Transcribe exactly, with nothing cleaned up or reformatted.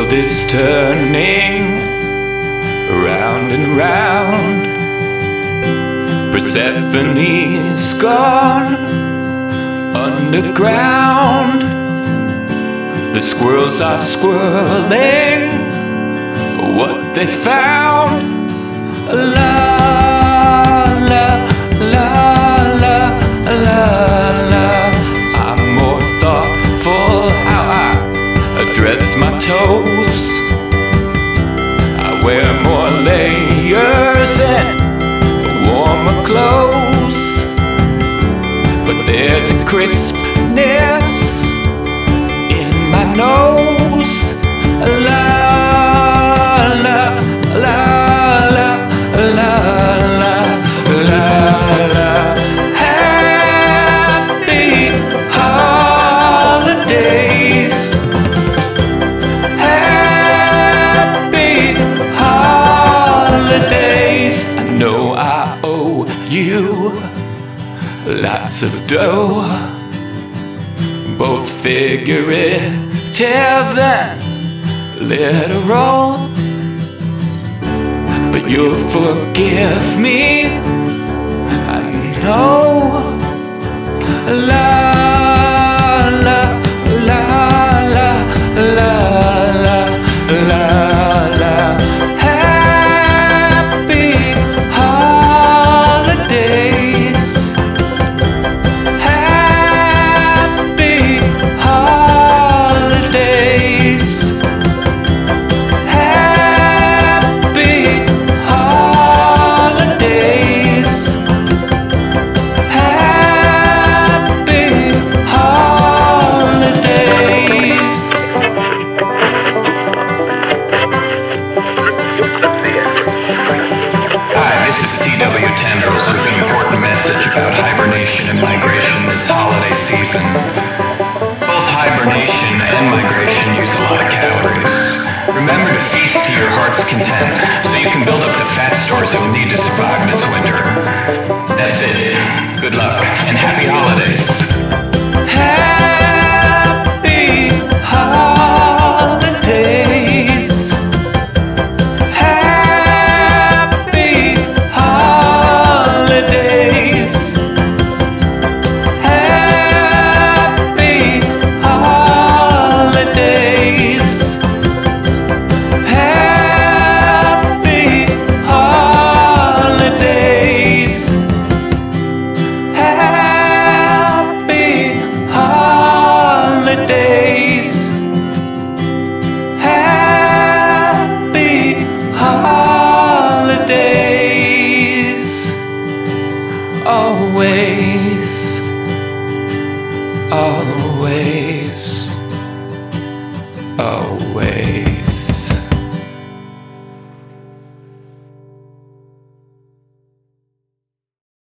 world is turning round and round. Persephone's gone underground. The squirrels are squirreling what they found. La la la la la la. I'm more thoughtful how I address my toes. I wear more layers and warmer clothes, but there's a crispness in my nose. La la la la la la la la. Happy holidays. Happy holidays. I know I owe you lots of dough, both figurative and literal, but you'll forgive me, I know. La la la la la la la la. Happy holidays. Happy holidays. Happy holidays. Happy holidays. Hi, this is T W Tendrils with an important message about hibernation and migration this holiday season. Both hibernation and migration use a lot of calories. Remember to feast to your heart's content so you can build up the fat stores you'll need to survive this winter. That's it. Good luck and happy holidays. Happy holidays. Happy holidays. Happy holidays. Happy holidays. Happy holidays. Happy holidays. Always, always, always.